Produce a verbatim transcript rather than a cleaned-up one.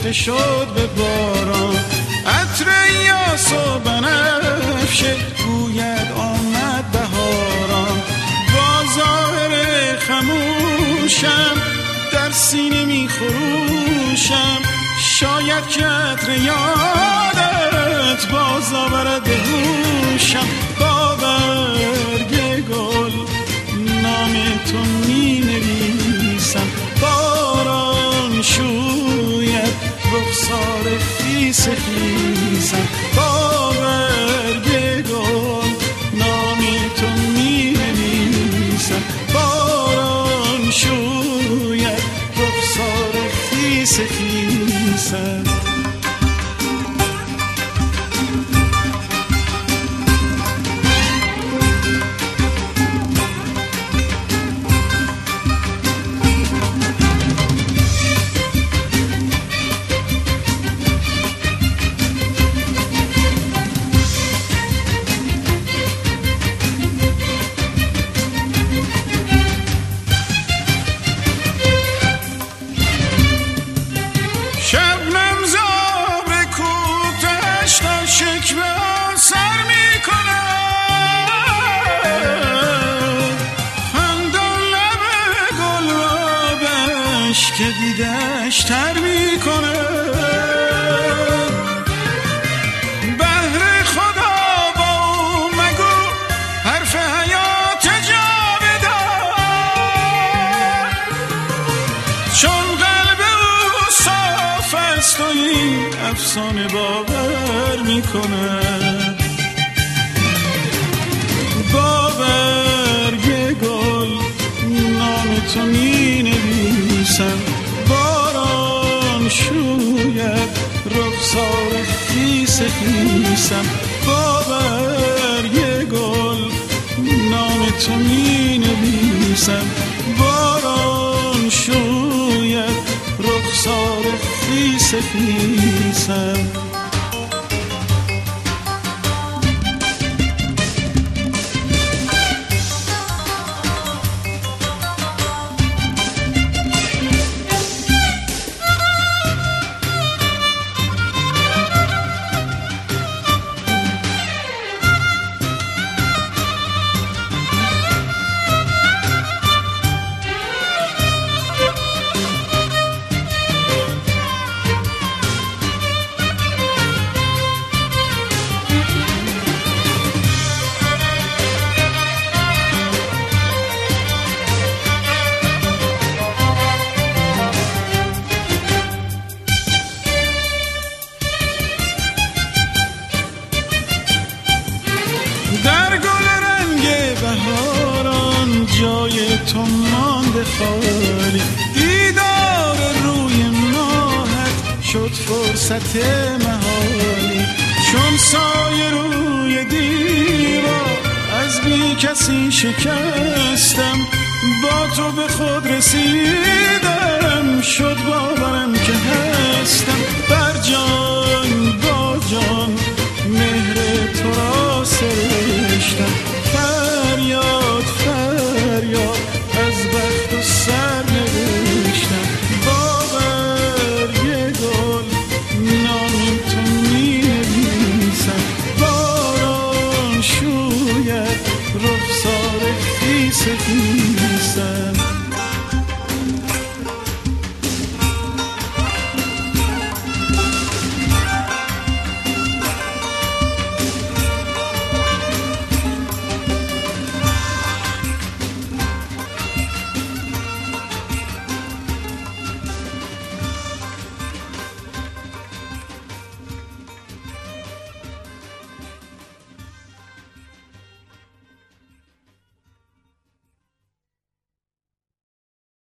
ریخته شد به باران. عطر یاس و بنفشه گوید آمد بهاران. با ظاهر خموشم در سینه می خروشم، شاید که عطر یادت باز آورد به هوشم. با برگ گل نام تو می نویسم، باران شوید رخسار خیس خیسم. با برگ گل نام تو می نویسم، باران شوید رخسار خیس خیسم. که دیدش تر می کنه. بهر خدا با او مگو حرف حیات جاودان، چون قلب او صاف است و این افسانه باور می کنه. با برگ گل نام تو می نویسم، باران شوید رخسار خیس خیسم. با برگ گل نام تو می نویسم، باران شوید رخسار خیس خیسم. جای تو مانده خالی، دیدار روی ماهت شد فرصت محالی. چون سایه روی دیوار از بی کسی شکستم، با تو به خود رسید